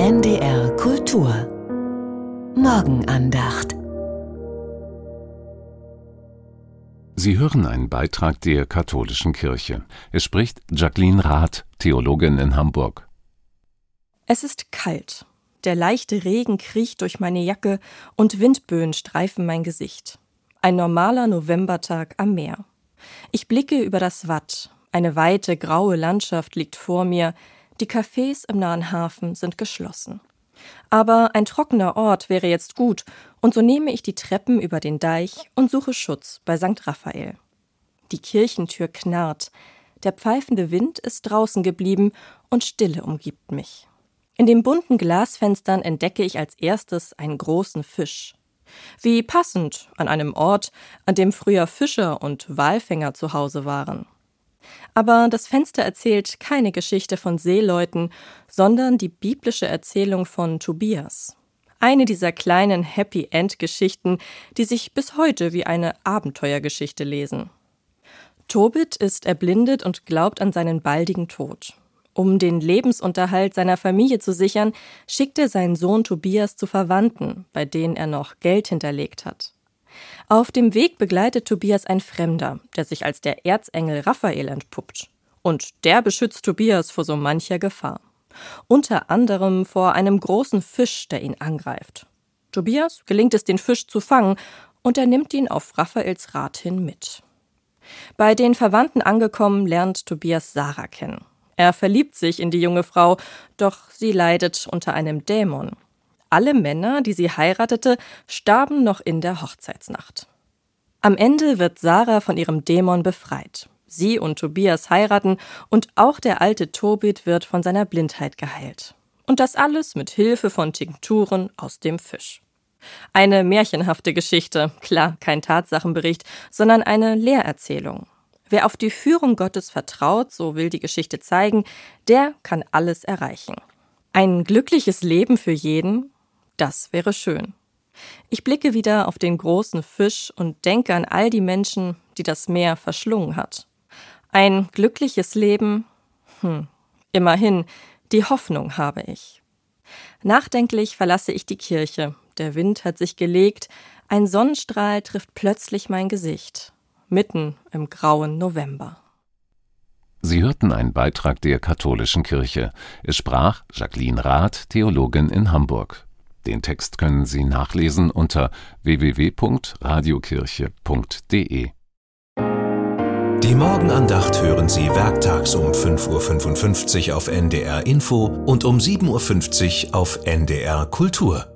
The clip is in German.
NDR Kultur Morgenandacht. Sie hören einen Beitrag der Katholischen Kirche. Es spricht Jacqueline Rath, Theologin in Hamburg. Es ist kalt. Der leichte Regen kriecht durch meine Jacke und Windböen streifen mein Gesicht. Ein normaler Novembertag am Meer. Ich blicke über das Watt. Eine weite, graue Landschaft liegt vor mir. Die Cafés im nahen Hafen sind geschlossen. Aber ein trockener Ort wäre jetzt gut, und so nehme ich die Treppen über den Deich und suche Schutz bei St. Raphael. Die Kirchentür knarrt. Der pfeifende Wind ist draußen geblieben und Stille umgibt mich. In den bunten Glasfenstern entdecke ich als erstes einen großen Fisch. Wie passend an einem Ort, an dem früher Fischer und Walfänger zu Hause waren. Aber das Fenster erzählt keine Geschichte von Seeleuten, sondern die biblische Erzählung von Tobias. Eine dieser kleinen Happy-End-Geschichten, die sich bis heute wie eine Abenteuergeschichte lesen. Tobit ist erblindet und glaubt an seinen baldigen Tod. Um den Lebensunterhalt seiner Familie zu sichern, schickt er seinen Sohn Tobias zu Verwandten, bei denen er noch Geld hinterlegt hat. Auf dem Weg begleitet Tobias ein Fremder, der sich als der Erzengel Raphael entpuppt. Und der beschützt Tobias vor so mancher Gefahr. Unter anderem vor einem großen Fisch, der ihn angreift. Tobias gelingt es, den Fisch zu fangen, und er nimmt ihn auf Raphaels Rat hin mit. Bei den Verwandten angekommen, lernt Tobias Sarah kennen. Er verliebt sich in die junge Frau, doch sie leidet unter einem Dämon. Alle Männer, die sie heiratete, starben noch in der Hochzeitsnacht. Am Ende wird Sarah von ihrem Dämon befreit. Sie und Tobias heiraten und auch der alte Tobit wird von seiner Blindheit geheilt. Und das alles mit Hilfe von Tinkturen aus dem Fisch. Eine märchenhafte Geschichte, klar, kein Tatsachenbericht, sondern eine Lehrerzählung. Wer auf die Führung Gottes vertraut, so will die Geschichte zeigen, der kann alles erreichen. Ein glückliches Leben für jeden? Das wäre schön. Ich blicke wieder auf den großen Fisch und denke an all die Menschen, die das Meer verschlungen hat. Ein glückliches Leben? Immerhin, die Hoffnung habe ich. Nachdenklich verlasse ich die Kirche. Der Wind hat sich gelegt. Ein Sonnenstrahl trifft plötzlich mein Gesicht. Mitten im grauen November. Sie hörten einen Beitrag der Katholischen Kirche. Es sprach Jacqueline Rath, Theologin in Hamburg. Den Text können Sie nachlesen unter www.radiokirche.de. Die Morgenandacht hören Sie werktags um 5:55 Uhr auf NDR Info und um 7:50 Uhr auf NDR Kultur.